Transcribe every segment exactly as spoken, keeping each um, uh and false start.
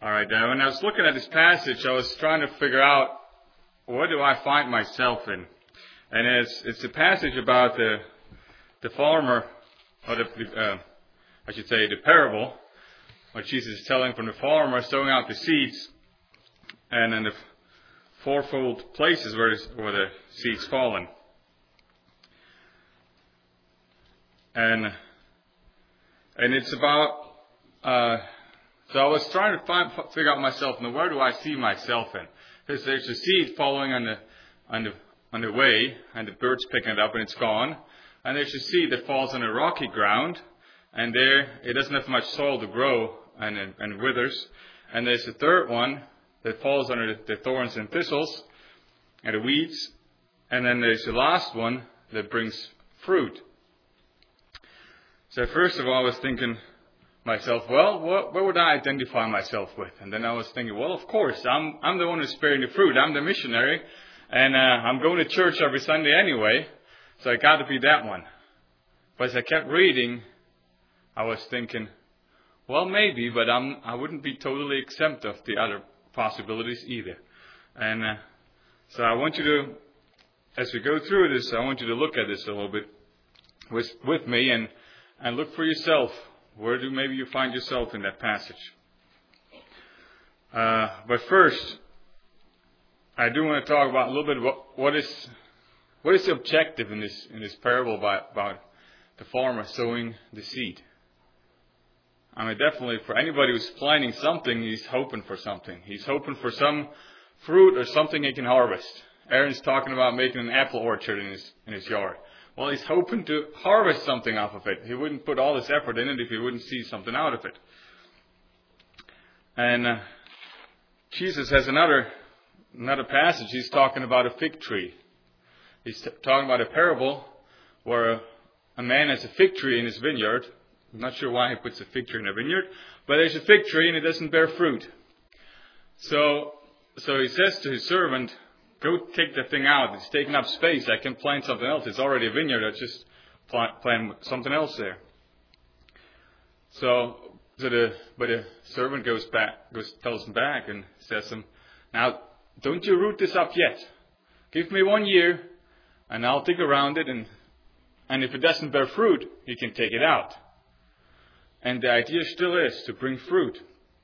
All right, now when I was looking at this passage, I was trying to figure out what do I find myself in, and it's it's a passage about the the farmer, or the uh, I should say the parable, what Jesus is telling from the farmer sowing out the seeds, and in the fourfold places where the, where the seeds fallen, and and it's about. Uh, So I was trying to find, figure out myself, now where do I see myself in? Because there's a seed falling on the on the on the way, and the bird's picking it up and it's gone. And there's a seed that falls on a rocky ground, and there it doesn't have much soil to grow and and withers. And there's a third one that falls under the, the thorns and thistles and the weeds. And then there's the last one that brings fruit. So first of all, I was thinking myself, well, what, what would I identify myself with? And then I was thinking, well, of course, I'm I'm the one who's bearing the fruit. I'm the missionary, and uh, I'm going to church every Sunday anyway, so I got to be that one. But as I kept reading, I was thinking, well, maybe, but I'm I wouldn't be totally exempt of the other possibilities either. And uh, so I want you to, as we go through this, I want you to look at this a little bit with with me and and look for yourself. Where do maybe you find yourself in that passage? Uh, but first, I do want to talk about a little bit what, what is what is the objective in this in this parable about, about the farmer sowing the seed. I mean, definitely for anybody who's planting something, he's hoping for something. He's hoping for some fruit or something he can harvest. Aaron's talking about making an apple orchard in his in his yard. Well, he's hoping to harvest something off of it. He wouldn't put all this effort in it if he wouldn't see something out of it. And uh, Jesus has another another passage. He's talking about a fig tree. He's t- talking about a parable where a, a man has a fig tree in his vineyard. I'm not sure why he puts a fig tree in a vineyard, but there's a fig tree and it doesn't bear fruit. So, so he says to his servant, go take the thing out. It's taking up space. I can plant something else. It's already a vineyard. I just plant, plant something else there. So, so the but the servant goes back, goes tells him back and says to him, now don't you root this up yet. Give me one year, and I'll dig around it, and and if it doesn't bear fruit, you can take it out. And the idea still is to bring fruit.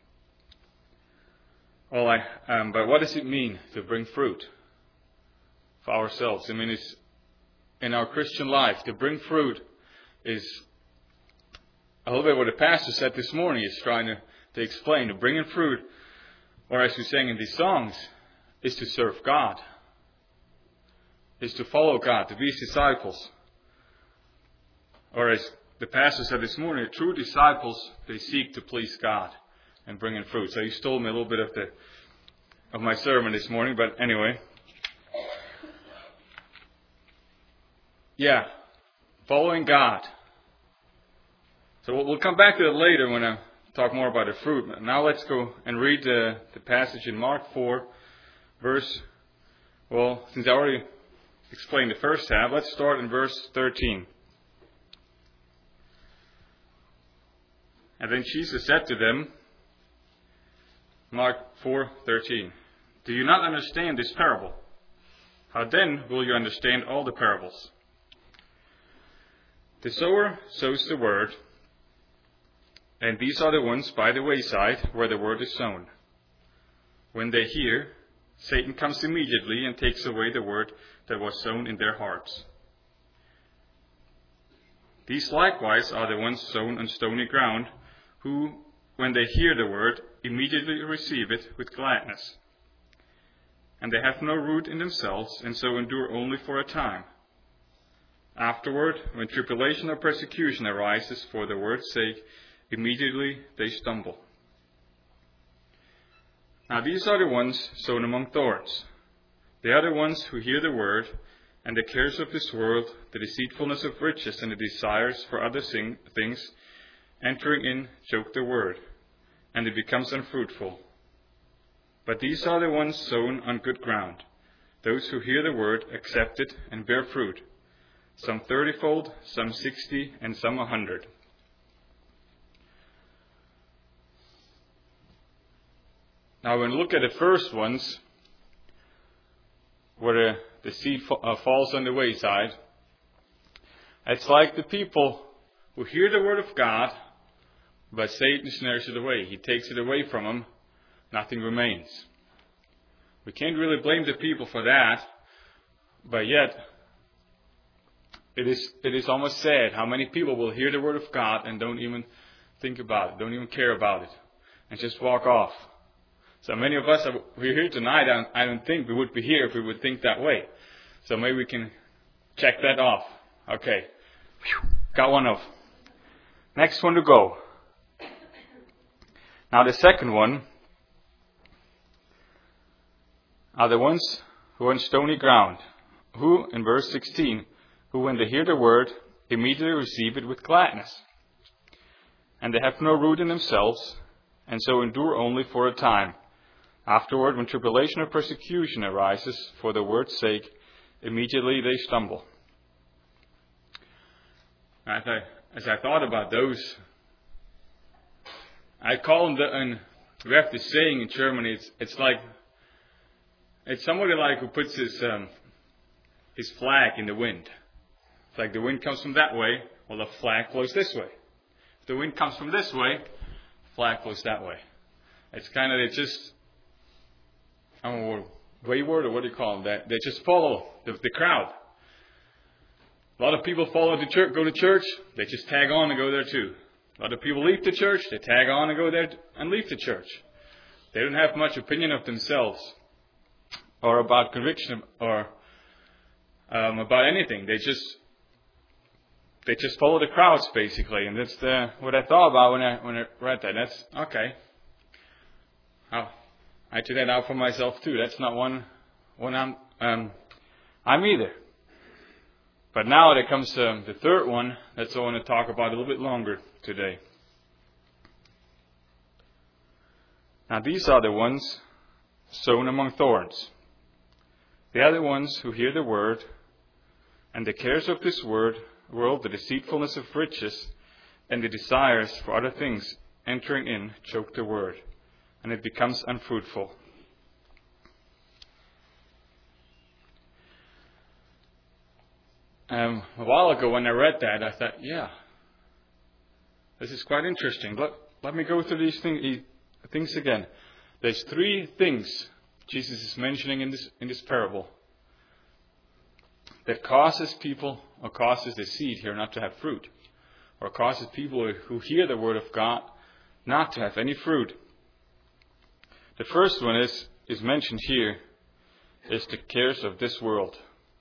Well, I, um, but what does it mean to bring fruit for ourselves? I mean, it's in our Christian life, to bring fruit is a little bit what the pastor said this morning. He's trying to, to explain. To bring in fruit, or as we sang in these songs, is to serve God. Is to follow God, to be His disciples. Or as the pastor said this morning, true disciples, they seek to please God and bring in fruit. So he stole me a little bit of the of my sermon this morning, but anyway. Yeah, following God. So we'll, we'll come back to it later when I talk more about the fruit. Now let's go and read the, the passage in Mark four, verse, well, since I already explained the first half, let's start in verse thirteen. And then Jesus said to them, Mark four thirteen, do you not understand this parable? How then will you understand all the parables? The sower sows the word, and these are the ones by the wayside where the word is sown. When they hear, Satan comes immediately and takes away the word that was sown in their hearts. These likewise are the ones sown on stony ground, who, when they hear the word, immediately receive it with gladness. And they have no root in themselves, and so endure only for a time. Afterward, when tribulation or persecution arises for the word's sake, immediately they stumble. Now these are the ones sown among thorns. They are the ones who hear the word, and the cares of this world, the deceitfulness of riches, and the desires for other things, entering in, choke the word, and it becomes unfruitful. But these are the ones sown on good ground, those who hear the word, accept it, and bear fruit, some thirtyfold, some sixty, and some a hundred. Now, when we look at the first ones, where the, the seed fa- uh, falls on the wayside, it's like the people who hear the word of God, but Satan snares it away. He takes it away from them. Nothing remains. We can't really blame the people for that, but yet it is it is almost sad how many people will hear the word of God and don't even think about it, don't even care about it, and just walk off. So many of us, we're here tonight, and I don't think we would be here if we would think that way. So maybe we can check that off. Okay. Whew. Got one off. Next one to go. Now the second one are the ones who are on stony ground, who, in verse sixteen, who when they hear the word, immediately receive it with gladness. And they have no root in themselves, and so endure only for a time. Afterward, when tribulation or persecution arises for the word's sake, immediately they stumble. As I, as I thought about those, I call them, the, and we have this saying in Germany, it's, it's like, it's somebody like who puts his, um, his flag in the wind. It's like the wind comes from that way, well the flag blows this way. If the wind comes from this way, the flag blows that way. It's kind of, it's just, I don't know, wayward, or what do you call them? That they just follow the, the crowd. A lot of people follow the church, go to church, they just tag on and go there too. A lot of people leave the church, they tag on and go there and leave the church. They don't have much opinion of themselves or about conviction or um, about anything. They just they just follow the crowds basically, and that's the, what I thought about when I when I read that. That's okay. Oh, I took that out for myself too. That's not one one I'm um, I'm either. But now there comes um, the third one. That's what I want to talk about a little bit longer today. Now these are the ones sown among thorns. They are the ones who hear the word, and the cares of this word, world, the deceitfulness of riches, and the desires for other things entering in choke the word, and it becomes unfruitful. Um, a while ago when I read that, I thought, yeah, this is quite interesting. Let, let me go through these thing, things again. There's three things Jesus is mentioning in this in this parable that causes people, or causes the seed here not to have fruit, or causes people who hear the word of God not to have any fruit. The first one is, is mentioned here, is the cares of this world.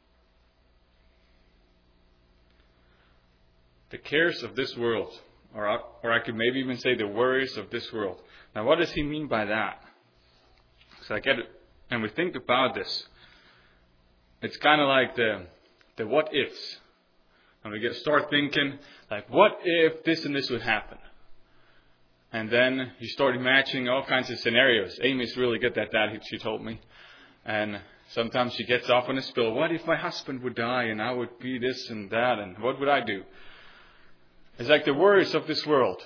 The cares of this world, or, or I could maybe even say the worries of this world. Now what does he mean by that? So I get it, and we think about this. It's kind of like the the what ifs. And we get start thinking, like, what if this and this would happen? And then you start imagining all kinds of scenarios. Amy's really good at that, she told me. And sometimes she gets off on a spill. What if my husband would die and I would be this and that, and what would I do? It's like the worries of this world.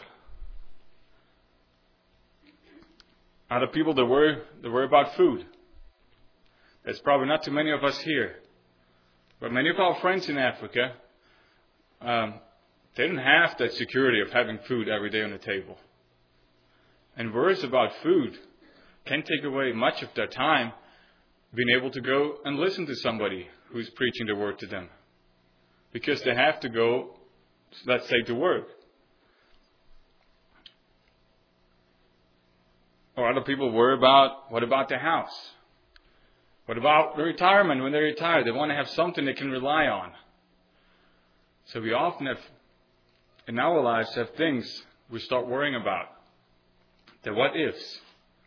Are the people that worry, that worry about food? There's probably not too many of us here. But many of our friends in Africa, um, they don't have that security of having food every day on the table. And worries about food can take away much of their time being able to go and listen to somebody who's preaching the word to them. Because they have to go, let's say, to work. Or other people worry about, what about their house? What about the retirement? When they retire, they want to have something they can rely on. So we often have, in our lives, have things we start worrying about. The what ifs.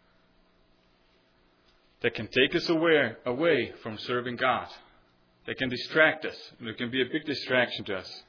That can take us away, away from serving God. They can distract us. They can be a big distraction to us.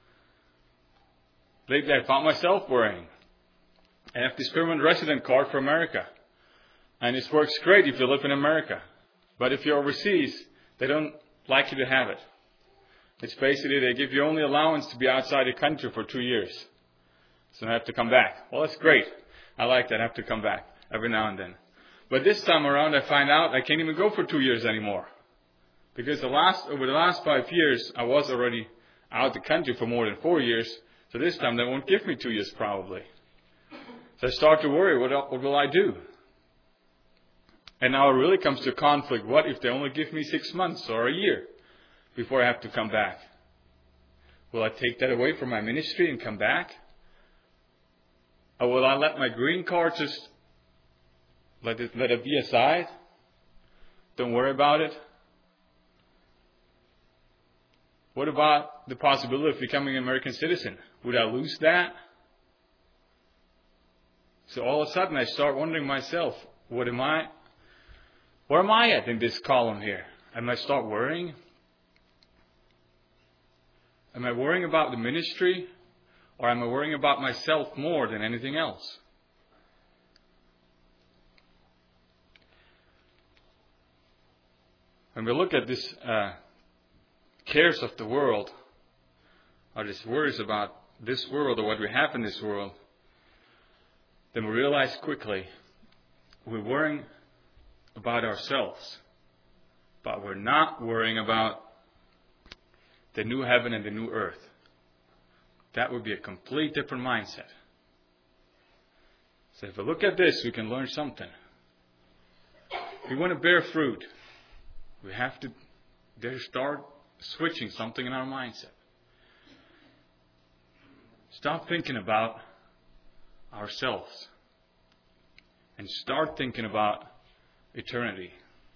Lately I found myself worrying. I have this permanent resident card for America. And it works great if you live in America. But if you're overseas, they don't like you to have it. It's basically they give you only allowance to be outside the country for two years. So I have to come back. Well, that's great. I like that. I have to come back every now and then. But this time around, I find out I can't even go for two years anymore. Because the last, over the last five years, I was already out of the country for more than four years. So this time they won't give me two years probably. So I start to worry, what, what will I do? And now it really comes to conflict. What if they only give me six months or a year before I have to come back? Will I take that away from my ministry and come back? Or will I let my green card just let it, let it be aside? Don't worry about it. What about the possibility of becoming an American citizen? Would I lose that? So all of a sudden I start wondering myself, what am I, where am I at in this column here? Am I start worrying? Am I worrying about the ministry? Or am I worrying about myself more than anything else? When we look at this uh, cares of the world, or these worries about this world or what we have in this world, then we realize quickly we're worrying about ourselves, but we're not worrying about the new heaven and the new earth. That would be a complete different mindset. So if we look at this, we can learn something. If we want to bear fruit, we have to there start switching something in our mindset. Stop thinking about ourselves and start thinking about eternity.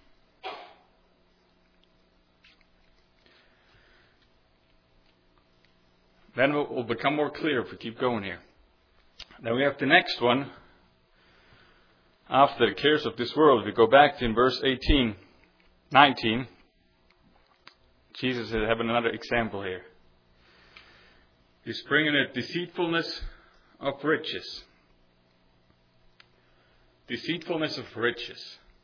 Then it will become more clear if we keep going here. Then we have the next one. After the cares of this world, we go back to in verse eighteen, nineteen. Jesus is having another example here. He's bringing a deceitfulness of riches. Deceitfulness of riches.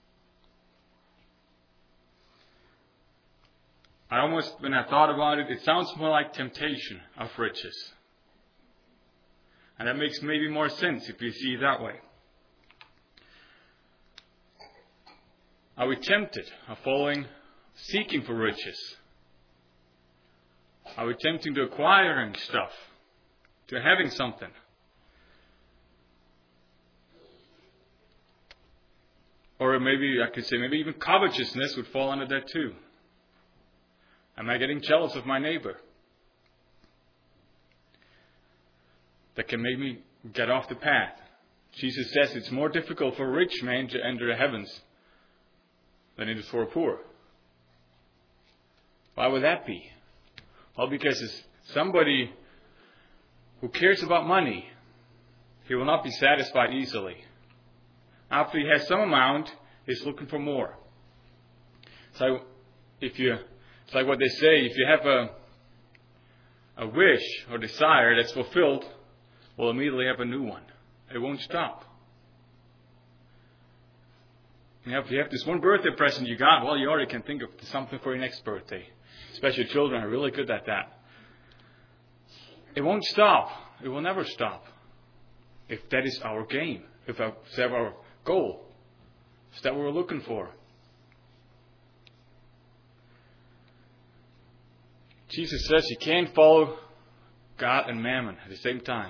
I almost, when I thought about it, it sounds more like temptation of riches. And that makes maybe more sense if you see it that way. Are we tempted of following, seeking for riches? Are we tempted to acquiring stuff, to having something? Or maybe I could say, maybe even covetousness would fall under that too. Am I getting jealous of my neighbor? That can make me get off the path. Jesus says it's more difficult for a rich man to enter the heavens than it is for a poor. Why would that be? Well, because it's somebody who cares about money, he will not be satisfied easily. After he has some amount, he's looking for more. So if you, it's like what they say, if you have a a wish or desire that's fulfilled, we'll immediately have a new one. It won't stop. You know, if you have this one birthday present you got, well, you already can think of something for your next birthday. Especially children are really good at that. It won't stop. It will never stop. If that is our game, if that's our goal, is that what we're looking for. Jesus says you can't follow God and mammon at the same time.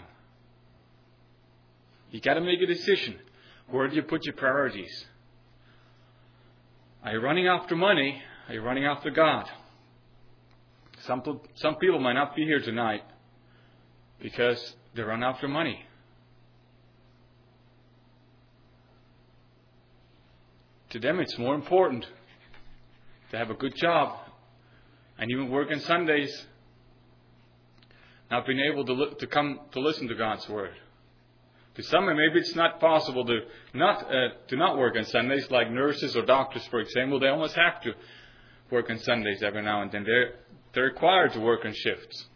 You got to make a decision. Where do you put your priorities? Are you running after money? Are you running after God? Some some people might not be here tonight because they run after money. To them, it's more important to have a good job and even work on Sundays, not being able to li- to come to listen to God's word. To some, maybe it's not possible to not uh, to not work on Sundays, like nurses or doctors, for example. They almost have to work on Sundays every now and then. They're they're required to work on shifts.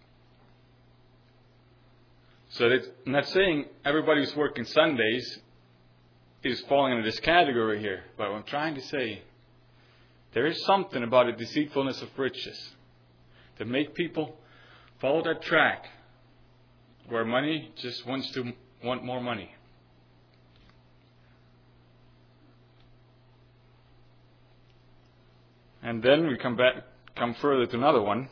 So that, I'm not saying everybody who's working Sundays is falling into this category here. But what I'm trying to say, there is something about the deceitfulness of riches that make people follow that track where money just wants to want more money. And then we come back, come further to another one.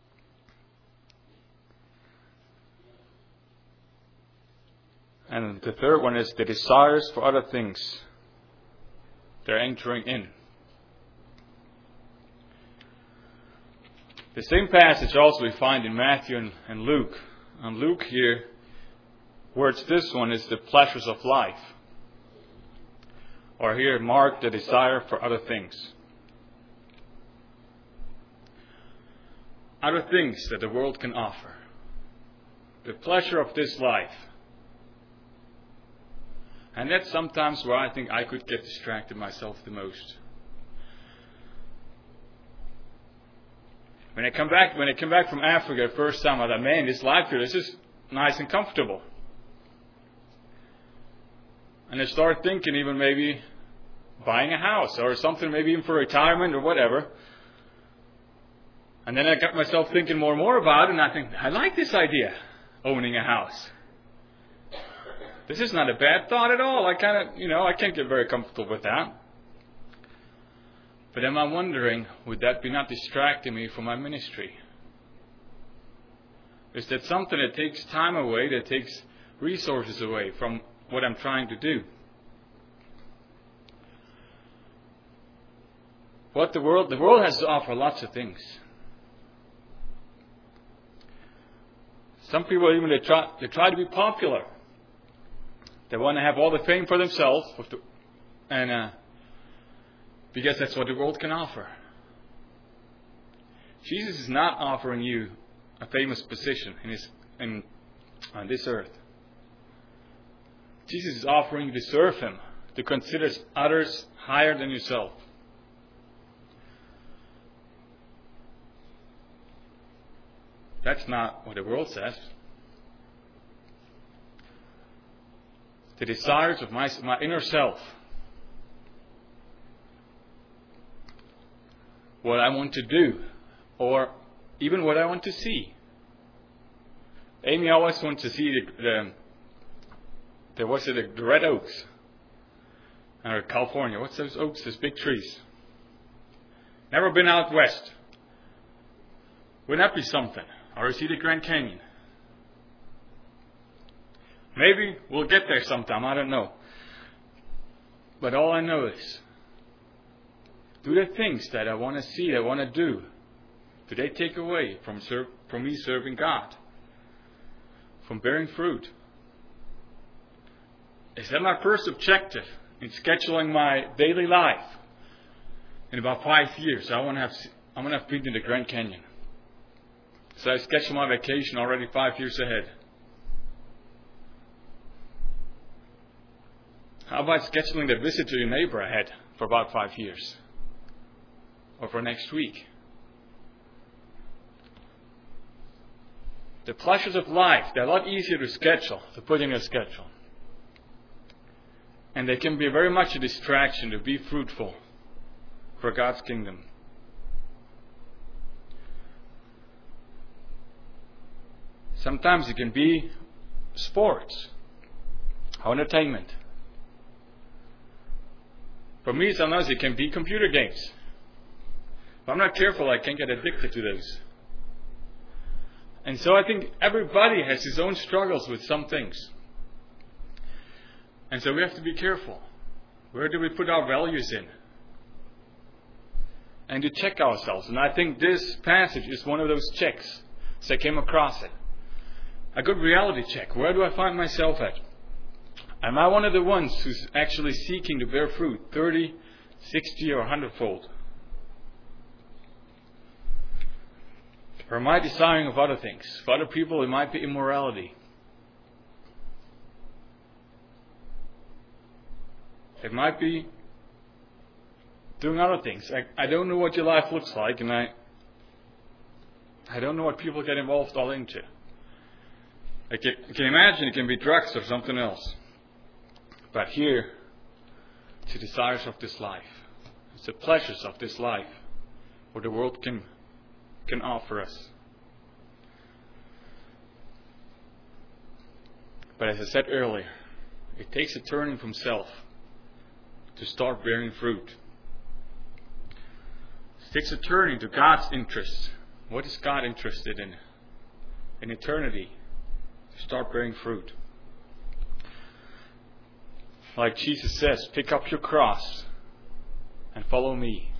And the third one is the desires for other things. They're entering in. The same passage also we find in Matthew and, and Luke. And Luke here, words this one is the pleasures of life. Or here, Mark, the desire for other things. Other things that the world can offer. The pleasure of this life. And that's sometimes where I think I could get distracted myself the most. When I come back, when I came back from Africa the first time, I thought, man, this life here, this is nice and comfortable. And I started thinking even maybe buying a house or something, maybe even for retirement or whatever. And then I got myself thinking more and more about it, and I think, I like this idea, owning a house. This is not a bad thought at all. I kind of, you know, I can't get very comfortable with that. But am I wondering, would that be not distracting me from my ministry? Is that something that takes time away, that takes resources away from what I'm trying to do? What the world, the world has to offer lots of things. Some people even, they try, they try to be popular. They want to have all the fame for themselves, and uh, because that's what the world can offer. Jesus is not offering you a famous position in his, in, on this earth. Jesus is offering you to serve him, to consider others higher than yourself. That's not what the world says. The desires of my, my inner self. What I want to do. Or even what I want to see. Amy always wants to see the, the, the what's it, the red oaks. Or California. What's those oaks? Those big trees. Never been out west. Wouldn't that be something? Or see the Grand Canyon. Maybe we'll get there sometime, I don't know. But all I know is, do the things that I want to see, that I want to do, do they take away from, serve, from me serving God? From bearing fruit? Is that my first objective in scheduling my daily life? In about five years, I want to have, I want to have been in the Grand Canyon. So I schedule my vacation already five years ahead. How about scheduling the visit to your neighbor ahead for about five years? Or for next week? The pleasures of life, they're a lot easier to schedule, to put in your schedule. And they can be very much a distraction to be fruitful for God's kingdom. Sometimes it can be sports or entertainment. For me, sometimes it can be computer games. If I'm not careful, I can get addicted to those. And so I think everybody has his own struggles with some things. And so we have to be careful. Where do we put our values in? And to check ourselves. And I think this passage is one of those checks. So I came across it. A good reality check. Where do I find myself at? Am I one of the ones who's actually seeking to bear fruit, thirty, sixty, or one hundred fold? Or am I desiring of other things? For other people, it might be immorality. It might be doing other things. I, I don't know what your life looks like, and I, I don't know what people get involved all into. I can, I can imagine it can be drugs or something else. But here, it's the desires of this life. It's the pleasures of this life, what the world can can offer us. But as I said earlier, it takes a turning from self to start bearing fruit. It takes a turning to God's interests. What is God interested in? In eternity. To start bearing fruit. Like Jesus says, pick up your cross and follow me.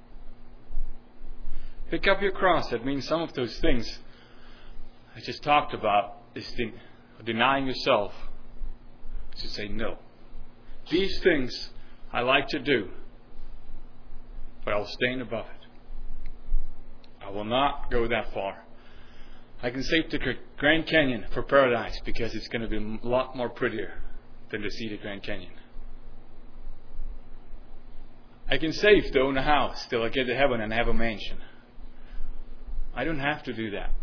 Pick up your cross. That means some of those things I just talked about is den- denying yourself. To say no. These things I like to do, but I'll stand above it. I will not go that far. I can save the Grand Canyon for paradise because it's going to be a lot more prettier than to see the Grand Canyon. I can save to own a house till I get to heaven and have a mansion. I don't have to do that.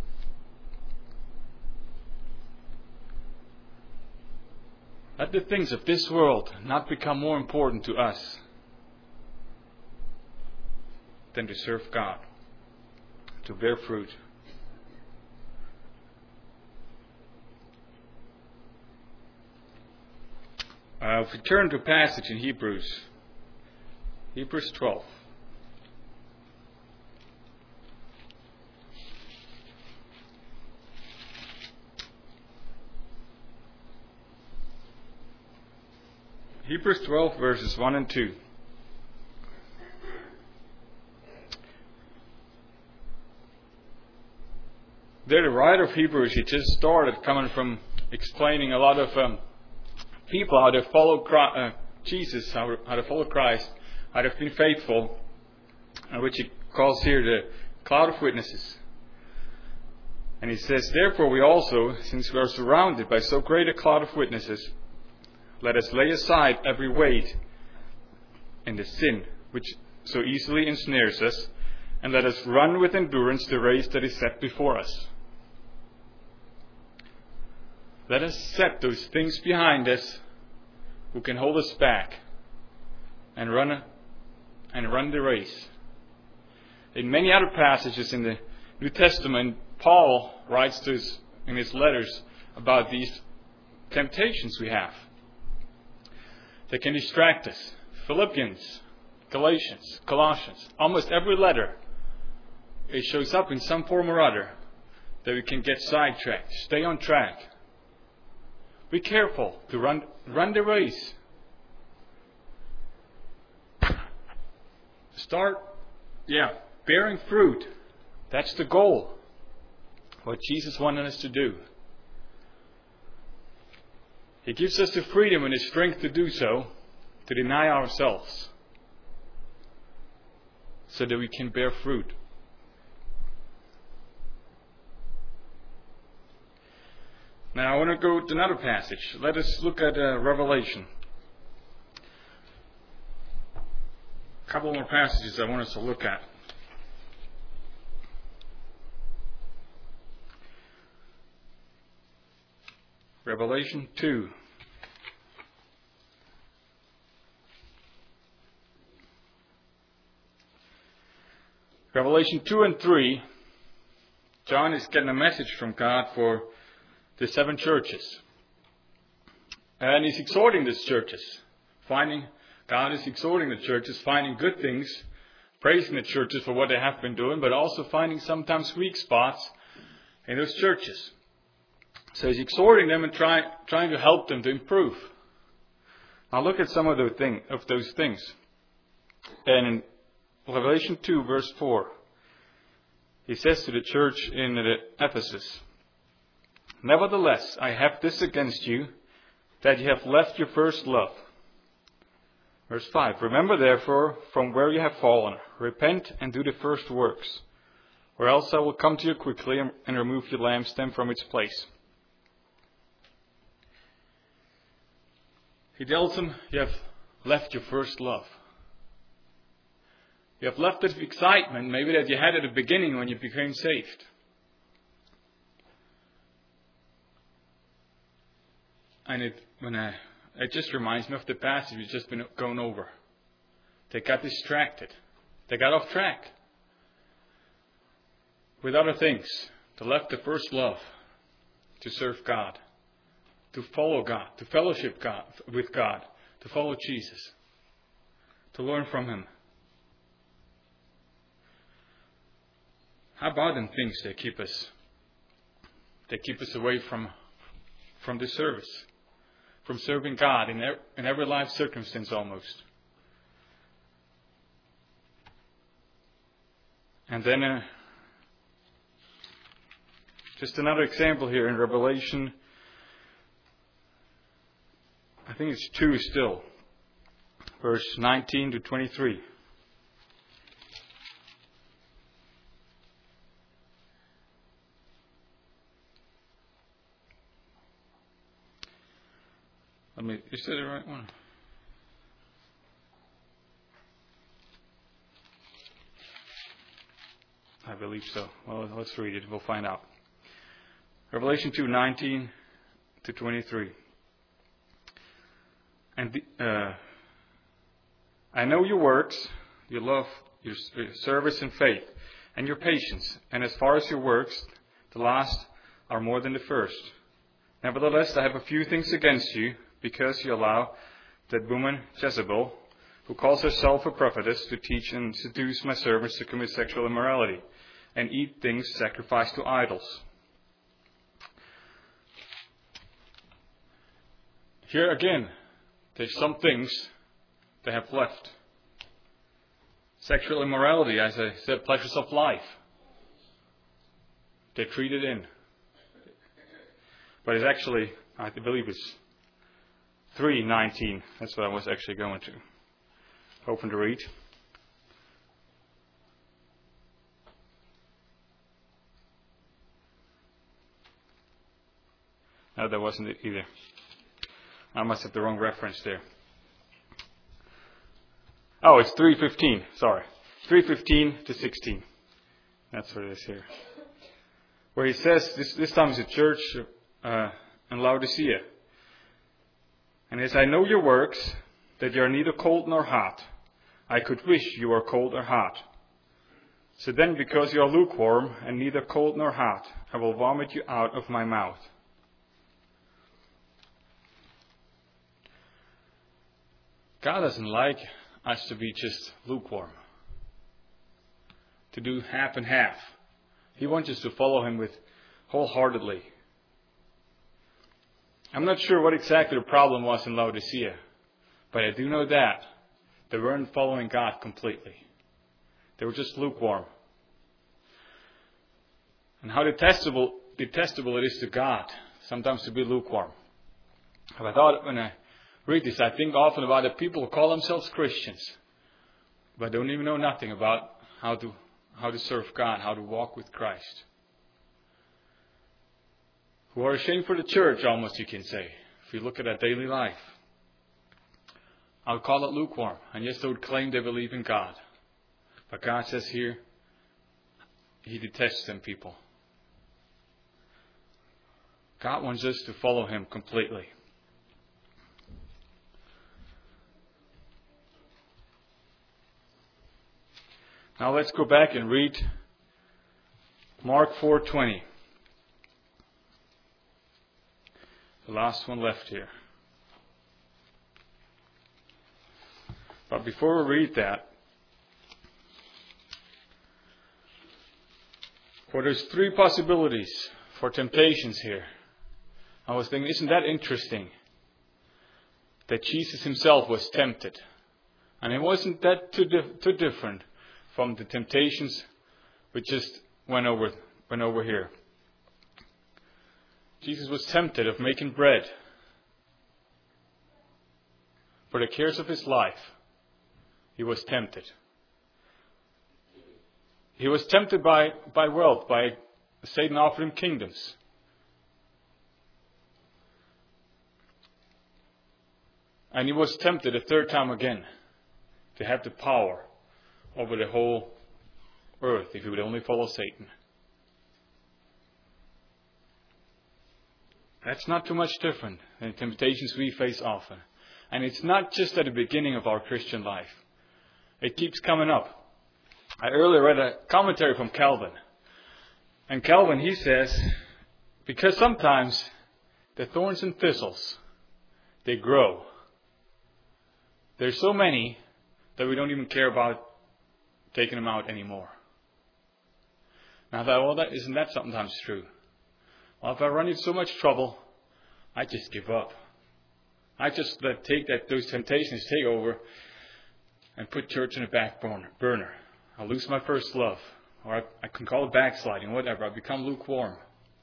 Let the things of this world not become more important to us than to serve God, to bear fruit. Uh, if we turn to a passage in Hebrews, Hebrews twelve. Hebrews twelve verses one and two. There the writer of Hebrews, he just started coming from explaining a lot of um, people how to follow Christ, uh, Jesus, how, how to follow Christ, how they've been faithful, uh, which he calls here the cloud of witnesses. And he says, therefore we also, since we are surrounded by so great a cloud of witnesses, let us lay aside every weight and the sin which so easily ensnares us, and let us run with endurance the race that is set before us. Let us set those things behind us who can hold us back and run and run the race. In many other passages in the New Testament, Paul writes to us in his letters about these temptations we have. They can distract us. Philippians, Galatians, Colossians, almost every letter, it shows up in some form or other that we can get sidetracked. Stay on track. Be careful to run run the race. Start, yeah, bearing fruit. That's the goal. What Jesus wanted us to do. He gives us the freedom and the strength to do so, to deny ourselves, so that we can bear fruit. Now I want to go to another passage. Let us look at uh, Revelation. A couple more passages I want us to look at. Revelation two. Revelation two and three. John is getting a message from God for the seven churches. And he's exhorting these churches. Finding, God is exhorting the churches, finding good things, praising the churches for what they have been doing, but also finding sometimes weak spots in those churches. So he's exhorting them and try, trying to help them to improve. Now look at some of, the thing, of those things. And in Revelation two verse four, he says to the church in Ephesus, nevertheless, I have this against you, that you have left your first love. Verse five, remember therefore from where you have fallen, repent and do the first works, or else I will come to you quickly and remove your lampstand from its place. He tells them, you have left your first love. You have left that excitement maybe that you had at the beginning when you became saved. And it when I, it just reminds me of the passage we've just been going over. They got distracted. They got off track with other things. They left the first love to serve God, to follow God, to fellowship God with God, to follow Jesus, to learn from Him. How about them things that keep us that keep us away from from this service, from serving God in every, in every life circumstance almost? And then uh, just another example here in Revelation. I think it's two still, verse nineteen to twenty-three. Let me, is that the right one? I believe so. Well, let's read it. We'll find out. Revelation two, nineteen to twenty-three. And the, uh, I know your works, your love, your service and faith, and your patience. And as far as your works, the last are more than the first. Nevertheless, I have a few things against you, because you allow that woman Jezebel, who calls herself a prophetess, to teach and seduce my servants to commit sexual immorality and eat things sacrificed to idols. Here again, there's some things they have left. Sexual immorality, as I said, pleasures of life. They treat it in. But it's actually, I believe it's three nineteen. That's what I was actually going to. Open to read. No, that wasn't it either. I must have the wrong reference there. Oh, it's three fifteen. Sorry. three fifteen to sixteen. That's what it is here. Where he says, this, this time it's a church uh, in Laodicea. And as I know your works, that you are neither cold nor hot. I could wish you were cold or hot. So then, because you are lukewarm and neither cold nor hot, I will vomit you out of my mouth. God doesn't like us to be just lukewarm, to do half and half. He wants us to follow Him with wholeheartedly. I'm not sure what exactly the problem was in Laodicea, but I do know that they weren't following God completely. They were just lukewarm. And how detestable, detestable it is to God sometimes to be lukewarm. I thought when I read this, I think often about the people who call themselves Christians, but don't even know nothing about how to how to serve God, how to walk with Christ. Who are ashamed for the church, almost you can say, if you look at their daily life. I would call it lukewarm, and yes, they would claim they believe in God. But God says here, He detests them people. God wants us to follow Him completely. Now let's go back and read Mark four twenty. The last one left here. But before we read that, for there's three possibilities for temptations here. I was thinking, isn't that interesting? That Jesus Himself was tempted. And it wasn't that too, dif- too different from the temptations we just went over, went over here. Jesus was tempted of making bread for the cares of His life. He was tempted. He was tempted by, by wealth, by Satan offered Him kingdoms. And He was tempted a third time again to have the power over the whole earth if He would only follow Satan. That's not too much different than the temptations we face often. And it's not just at the beginning of our Christian life. It keeps coming up. I earlier read a commentary from Calvin. And Calvin, he says, because sometimes the thorns and thistles, they grow. There's so many that we don't even care about taking them out anymore. And I thought, well, that, isn't that sometimes true? Well, if I run into so much trouble, I just give up. I just let take that those temptations take over and put church in the back burner. I'll lose my first love. Or I, I can call it backsliding, whatever. I become lukewarm.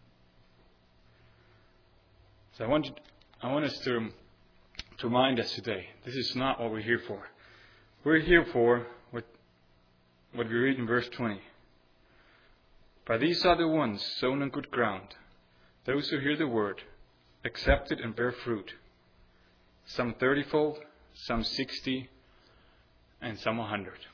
So I want, you, I want us to, to remind us today, this is not what we're here for. We're here for what, what we read in verse twenty. For these are the ones sown on good ground, those who hear the word, accept it and bear fruit. Some thirtyfold, some sixty, and some a hundred.